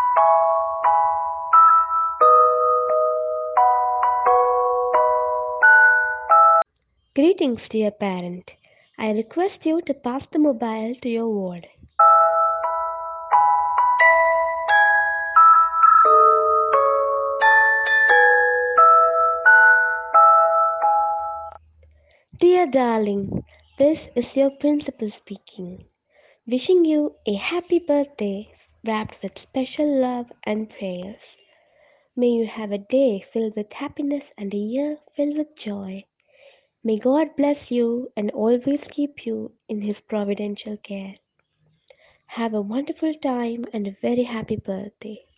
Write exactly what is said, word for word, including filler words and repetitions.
Greetings, dear parent. I request you to pass the mobile to your ward. Dear darling, this is your principal speaking, wishing you a happy birthday wrapped with special love and prayers. May you have a day filled with happiness and a year filled with joy. May God bless you and always keep you in His providential care. Have a wonderful time and a very happy birthday.